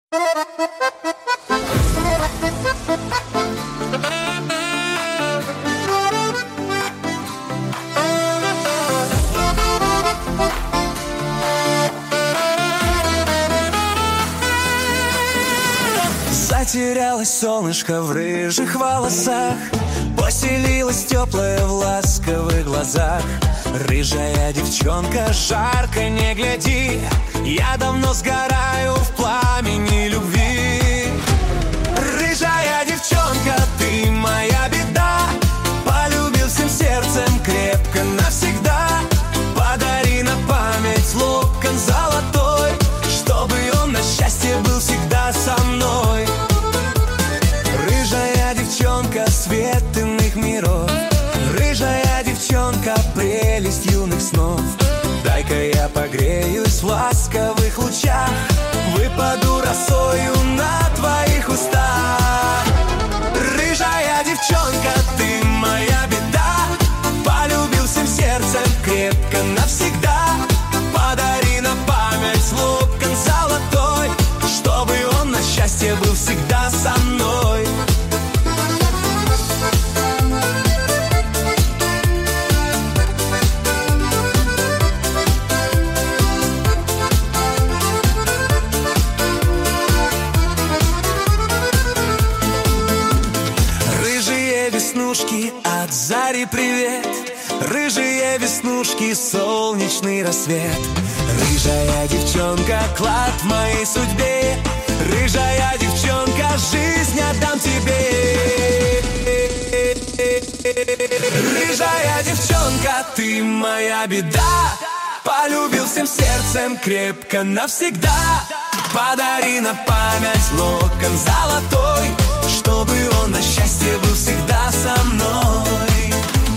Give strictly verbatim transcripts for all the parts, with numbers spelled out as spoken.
Затерялось солнышко в рыжих волосах, поселилась теплая в ласковых глазах. Рыжая девчонка, жарко не гляди, я давно сгораю в пламени любви. Рыжая девчонка, ты моя беда, полюбил всем сердцем крепко навсегда. Подари на память локон золотой, чтобы он на счастье был всегда со мной. Рыжая девчонка, свет иных миров, рыжая девчонка, прелесть юных снов. Дай-ка я погреюсь в ласковых лучах, выпаду росою на твоих устах. Рыжая девчонка, ты моя беда, полюбил всем сердцем крепко навсегда. Подари на память локон золотой, чтобы он на счастье был всегда со мной. Веснушки, от зари привет, рыжие веснушки, солнечный рассвет. Рыжая девчонка, клад в моей судьбе, рыжая девчонка, жизнь отдам тебе. Рыжая девчонка, ты моя беда, полюбил всем сердцем крепко навсегда. Подари на память локон золотой, чтобы он на счастье был всегда со мной.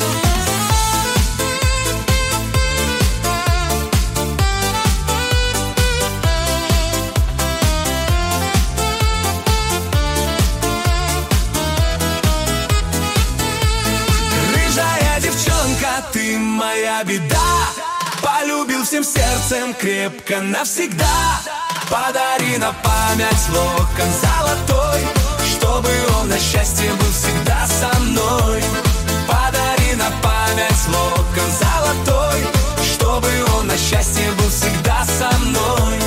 Рыжая девчонка, ты моя беда, полюбил всем сердцем крепко навсегда. Подари на память локон золотой, чтобы он на счастье был всегда со мной. Подари на память локон золотой, чтобы он на счастье был всегда со мной.